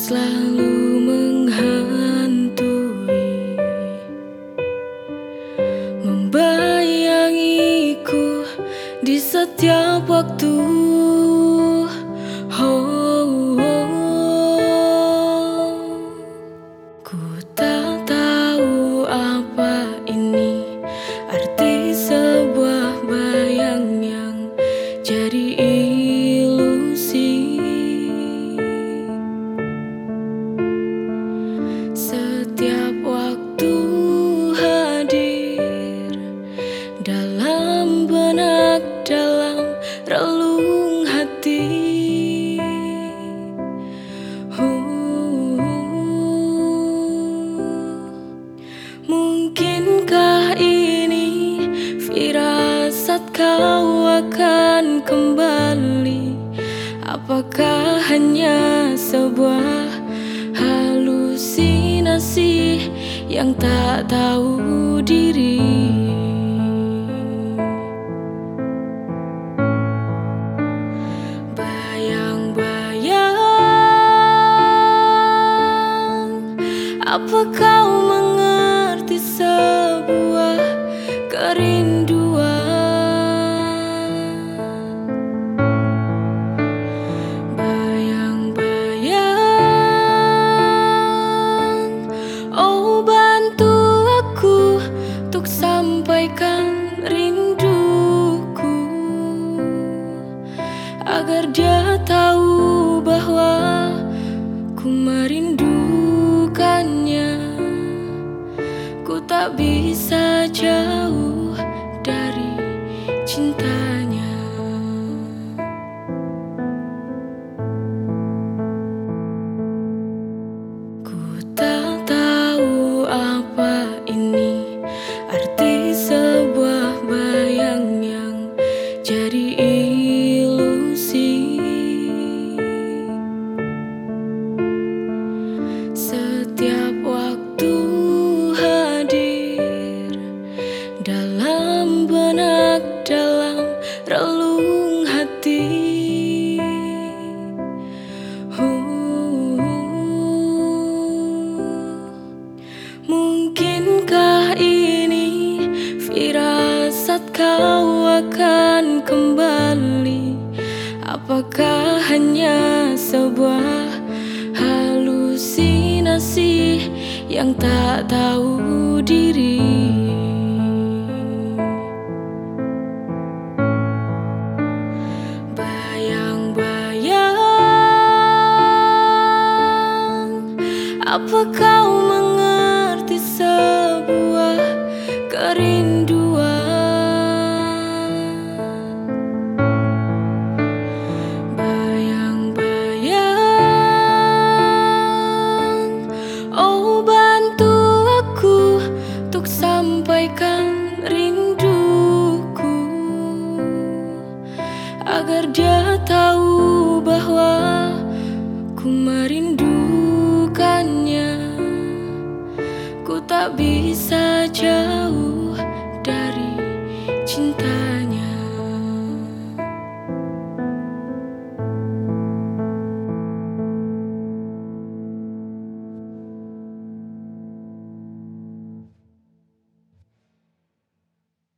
selalu menghantui, membayangiku di setiap waktu. Ku tak tahu apa ini arti sebuah bayang yang jadi ilusi. Setiap waktu hadir dalam benak, dalam relung hati. Mungkinkah ini firasat kau akan kembali? Apakah hanya sebuah halusinasi yang tak tahu diri? Bayang-bayang, apa kau mengerti sebuah kerinduan? Sampaikan rinduku agar dia tahu bahwa ku merindukannya. Ku tak bisa jauh dari cintanya. Ku tak tahu apa ini arti sebuah bayang yang jadi ilusi. Setiap waktu hadir dalam benak, dalam relung hati. Mungkinkah ini firasat kau akan kembali? Apakah hanya sebuah halusinasi yang tak tahu diri? Bayang-bayang, apa kau mengerti sebuah kerinduan? Bayang-bayang, oh bantu aku untuk sampaikan rinduku agar dia tahu bahwa ku merindukannya. Ku tak bisa jauh